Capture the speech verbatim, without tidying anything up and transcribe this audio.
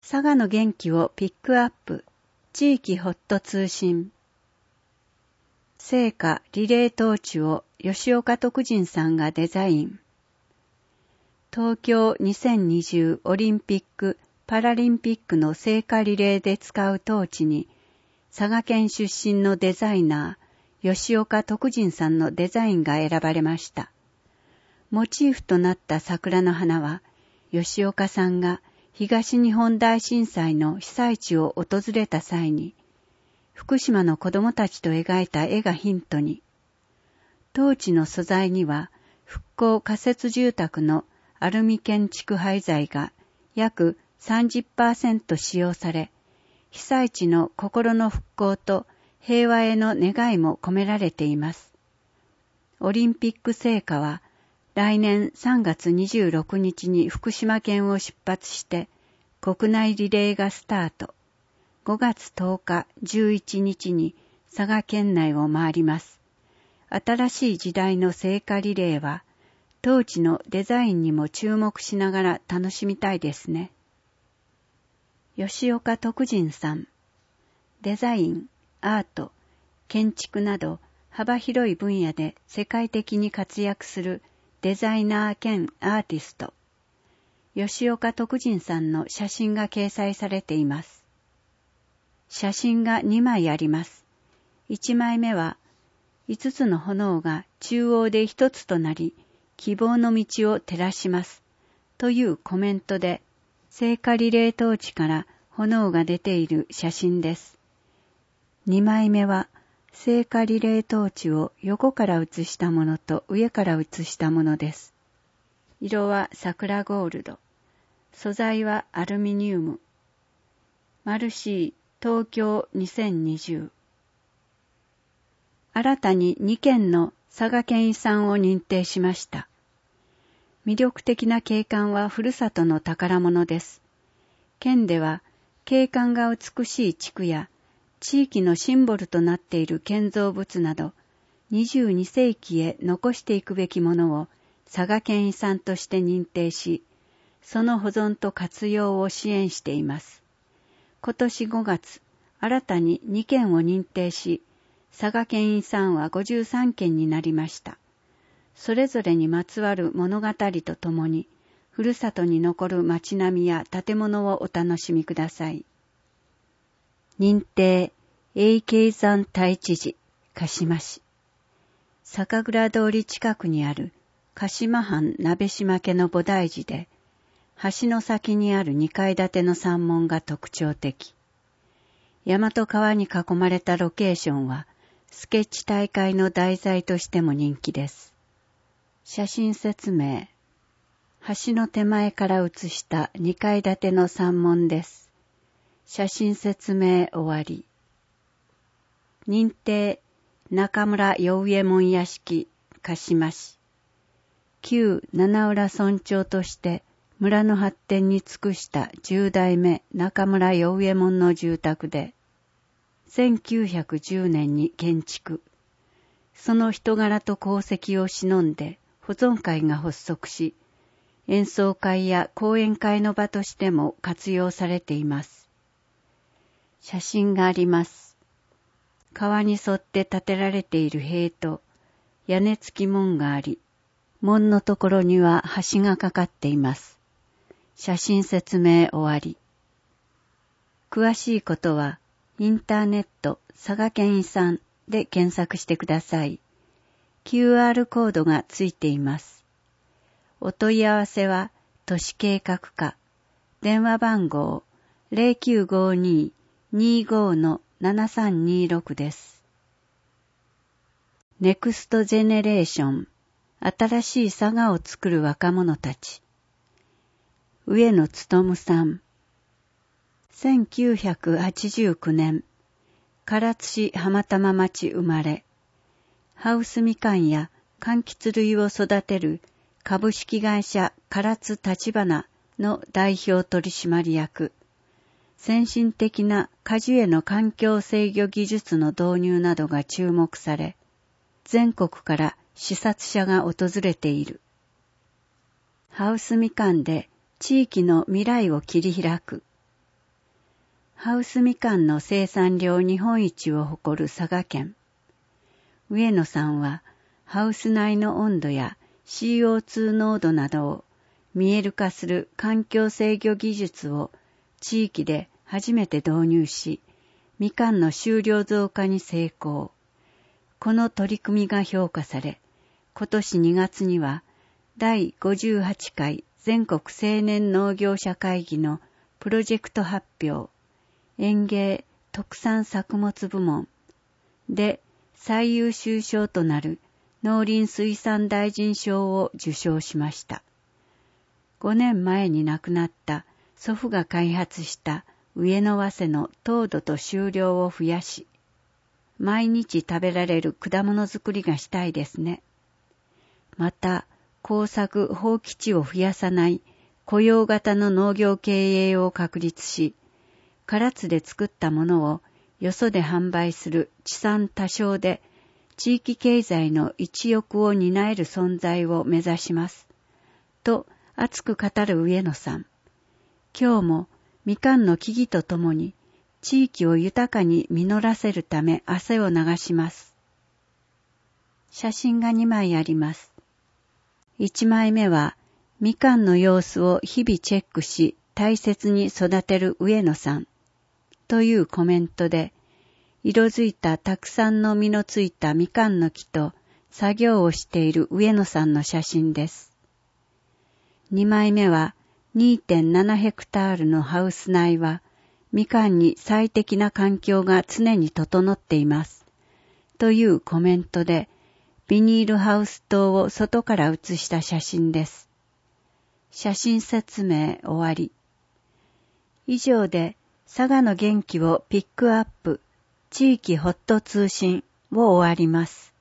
佐賀の元気をピックアップ、地域ホット通信。聖火リレートーチを吉岡徳仁さんがデザイン。東京にせんにじゅうオリンピック・パラリンピックの聖火リレーで使うトーチに、佐賀県出身のデザイナー、吉岡徳仁さんのデザインが選ばれました。モチーフとなった桜の花は、吉岡さんが東日本大震災の被災地を訪れた際に、福島の子供たちと描いた絵がヒントに、トーチの素材には復興仮設住宅のアルミ建築廃材が約 さんじゅっパーセント 使用され、被災地の心の復興と平和への願いも込められています。オリンピック聖火は来年さんがつにじゅうろくにちに福島県を出発して国内リレーがスタート。ごがつとおか、じゅういちにちに佐賀県内を回ります。新しい時代の聖火リレーはトーチのデザインにも注目しながら楽しみたいですね。吉岡徳仁さん、デザイン、アート、建築など幅広い分野で世界的に活躍するデザイナー兼アーティスト。吉岡徳仁さんの写真が掲載されています。写真がにまいあります。いちまいめはいつつの炎が中央でひとつとなり、希望の道を照らしますというコメントで、聖火リレートーチから炎が出ている写真です。にまいめは聖火リレートーチを横から写したものと上から写したものです。色は桜ゴールド。素材はアルミニウム。マルシー東京にせんにじゅう。新たににけんの佐賀県遺産を認定しました。魅力的な景観はふるさとの宝物です。県では景観が美しい地区や地域のシンボルとなっている建造物などにじゅうにせいきへ残していくべきものを佐賀県遺産として認定し、その保存と活用を支援しています。今年ごがつ、新たににけんを認定し、佐賀県遺産はごじゅうさんけんになりました。それぞれにまつわる物語とともに、ふるさとに残る街並みや建物をお楽しみください。認定、永慶山太一寺、鹿島市。酒蔵通り近くにある鹿島藩鍋島家の菩提寺で、橋の先にあるにかい建ての山門が特徴的。大和川に囲まれたロケーションは、スケッチ大会の題材としても人気です。写真説明。橋の手前から写したにかい建ての山門です。写真説明終わり。認定、中村与右衛門屋敷、鹿島市。旧七浦村長として村の発展に尽くした十代目中村与右衛門の住宅で、せんきゅうひゃくじゅうねんに建築。その人柄と功績を偲んで保存会が発足し、演奏会や講演会の場としても活用されています。写真があります。川に沿って建てられている塀と屋根付き門があり、門のところには橋がかかっています。写真説明終わり。詳しいことはインターネット佐賀県遺産で検索してください。キューアール コードがついています。お問い合わせは都市計画課、電話番号 ゼロきゅうごに にーご のななさんにーろく です。ネクストジェネレーション、新しい佐賀を作る若者たち。上野勉さん。せんきゅうひゃくはちじゅうきゅうねん、唐津市浜玉町生まれ、ハウスみかんや柑橘類を育てる株式会社唐津立花の代表取締役、先進的な果樹園の環境制御技術の導入などが注目され、全国から視察者が訪れている。ハウスみかんで地域の未来を切り開く。 ハウスみかんの生産量日本一を誇る佐賀県。上野さんはハウス内の温度や シーオーツー 濃度などを見える化する環境制御技術を地域で初めて導入し、みかんの収量増加に成功。この取り組みが評価され、今年にがつにはだいごじゅうはちかい全国青年農業者会議のプロジェクト発表、園芸特産作物部門で最優秀賞となる農林水産大臣賞を受賞しました。ごねんまえに亡くなった祖父が開発した上野早生の糖度と収量を増やし、毎日食べられる果物作りがしたいですね。また、耕作放棄地を増やさない雇用型の農業経営を確立し、唐津で作ったものをよそで販売する地産多消で地域経済の一翼を担える存在を目指します。と熱く語る上野さん。今日もみかんの木々とともに地域を豊かに実らせるため汗を流します。写真がにまいあります。いちまいめはみかんの様子を日々チェックし大切に育てる上野さんというコメントで、色づいたたくさんの実のついたみかんの木と作業をしている上野さんの写真です。にまいめは にてんななヘクタールのハウス内はみかんに最適な環境が常に整っています。というコメントで、ビニールハウス棟を外から写した写真です。写真説明終わり。以上で佐賀の元気をピックアップ、地域ホット通信を終わります。